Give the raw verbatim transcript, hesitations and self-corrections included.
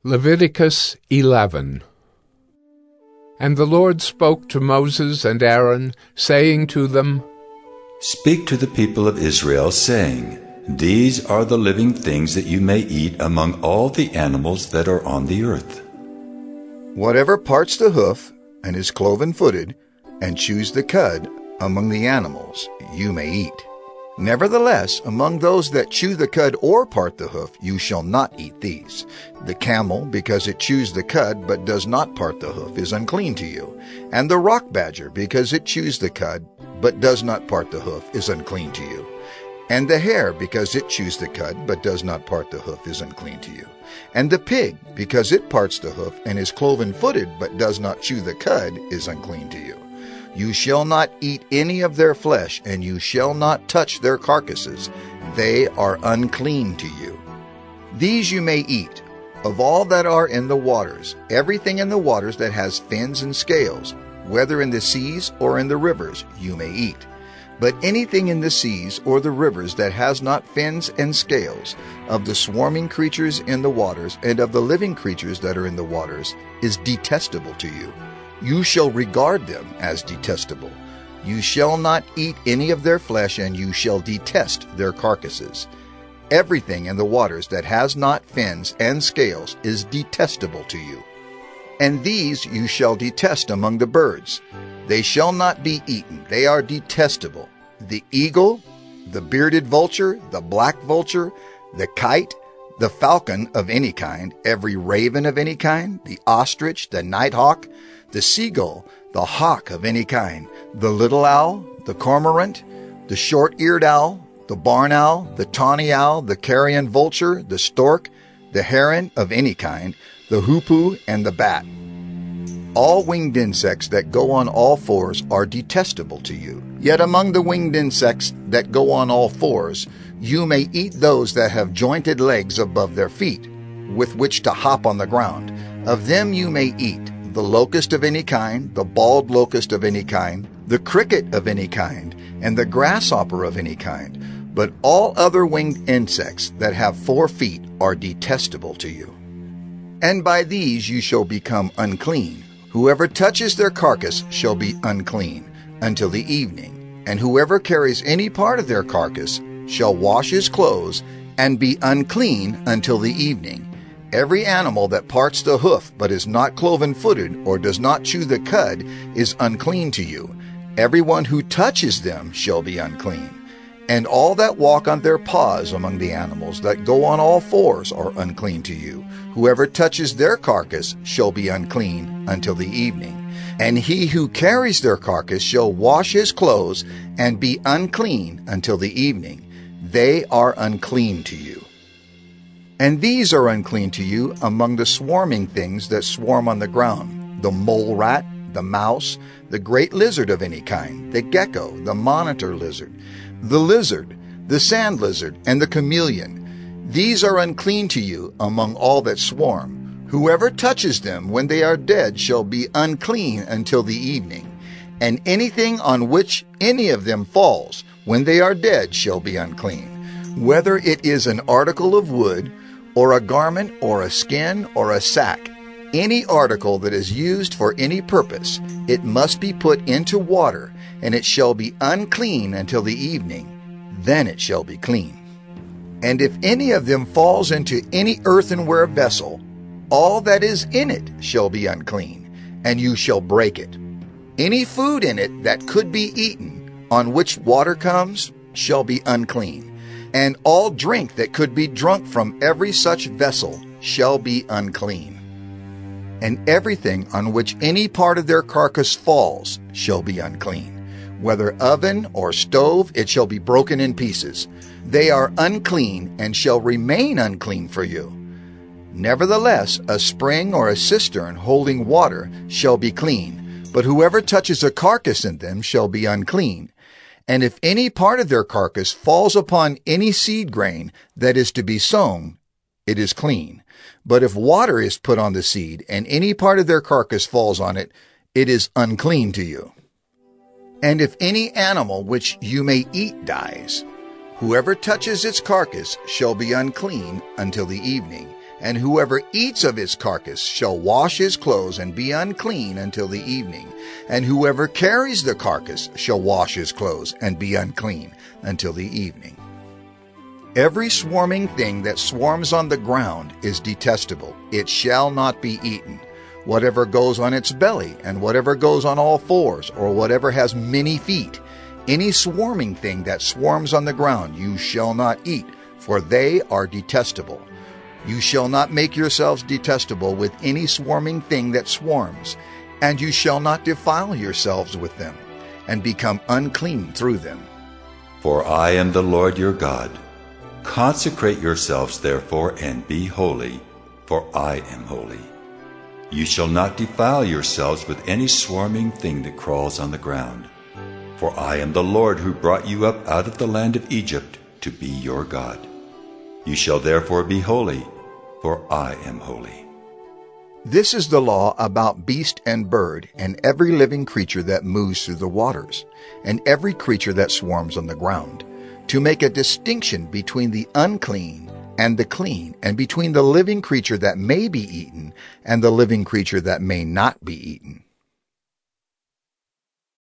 Leviticus eleven. And the Lord spoke to Moses and Aaron, saying to them, Speak to the people of Israel, saying, These are the living things that you may eat among all the animals that are on the earth. Whatever parts the hoof, and is cloven-footed, and chews the cud among the animals, you may eat. Nevertheless, among those that chew the cud or part the hoof, you shall not eat these. The camel, because it chews the cud but does not part the hoof, is unclean to you. And the rock badger, because it chews the cud but does not part the hoof, is unclean to you. And the hare, because it chews the cud but does not part the hoof, is unclean to you. And the pig, because it parts the hoof and is cloven-footed but does not chew the cud, is unclean to you. You shall not eat any of their flesh, and you shall not touch their carcasses. They are unclean to you. These you may eat, of all that are in the waters, everything in the waters that has fins and scales, whether in the seas or in the rivers, you may eat. But anything in the seas or the rivers that has not fins and scales, of the swarming creatures in the waters and of the living creatures that are in the waters, is detestable to you. You shall regard them as detestable. You shall not eat any of their flesh, and you shall detest their carcasses. Everything in the waters that has not fins and scales is detestable to you. And these you shall detest among the birds. They shall not be eaten. They are detestable. The eagle, the bearded vulture, the black vulture, the kite, the falcon of any kind, every raven of any kind, the ostrich, the nighthawk, the seagull, the hawk of any kind, the little owl, the cormorant, the short-eared owl, the barn owl, the tawny owl, the carrion vulture, the stork, the heron of any kind, the hoopoe, and the bat. All winged insects that go on all fours are detestable to you. Yet among the winged insects that go on all fours, you may eat those that have jointed legs above their feet, with which to hop on the ground. Of them you may eat the locust of any kind, the bald locust of any kind, the cricket of any kind, and the grasshopper of any kind. But all other winged insects that have four feet are detestable to you. And by these you shall become unclean. Whoever touches their carcass shall be unclean until the evening, and whoever carries any part of their carcass shall wash his clothes and be unclean until the evening. Every animal that parts the hoof but is not cloven-footed or does not chew the cud is unclean to you. Everyone who touches them shall be unclean. And all that walk on their paws among the animals that go on all fours are unclean to you. Whoever touches their carcass shall be unclean until the evening. And he who carries their carcass shall wash his clothes and be unclean until the evening. They are unclean to you. And these are unclean to you among the swarming things that swarm on the ground, the mole rat, the mouse, the great lizard of any kind, the gecko, the monitor lizard, the lizard, the sand lizard, and the chameleon. These are unclean to you among all that swarm. Whoever touches them when they are dead shall be unclean until the evening. And anything on which any of them falls when they are dead shall be unclean. Whether it is an article of wood, or a garment, or a skin, or a sack, any article that is used for any purpose, it must be put into water, and it shall be unclean until the evening. Then it shall be clean. And if any of them falls into any earthenware vessel, all that is in it shall be unclean, and you shall break it. Any food in it that could be eaten, on which water comes, shall be unclean. And all drink that could be drunk from every such vessel shall be unclean. And everything on which any part of their carcass falls shall be unclean. Whether oven or stove, it shall be broken in pieces. They are unclean and shall remain unclean for you. Nevertheless, a spring or a cistern holding water shall be clean, but whoever touches a carcass in them shall be unclean. And if any part of their carcass falls upon any seed grain that is to be sown, it is clean. But if water is put on the seed, and any part of their carcass falls on it, it is unclean to you. And if any animal which you may eat dies, whoever touches its carcass shall be unclean until the evening, And whoever eats of his carcass shall wash his clothes and be unclean until the evening. And whoever carries the carcass shall wash his clothes and be unclean until the evening. Every swarming thing that swarms on the ground is detestable. It shall not be eaten. Whatever goes on its belly, and whatever goes on all fours, or whatever has many feet, any swarming thing that swarms on the ground you shall not eat, for they are detestable. You shall not make yourselves detestable with any swarming thing that swarms, and you shall not defile yourselves with them, and become unclean through them. For I am the Lord your God. Consecrate yourselves therefore, and be holy, for I am holy. You shall not defile yourselves with any swarming thing that crawls on the ground. For I am the Lord who brought you up out of the land of Egypt to be your God. You shall therefore be holy, for I am holy. This is the law about beast and bird, and every living creature that moves through the waters, and every creature that swarms on the ground, to make a distinction between the unclean and the clean, and between the living creature that may be eaten and the living creature that may not be eaten.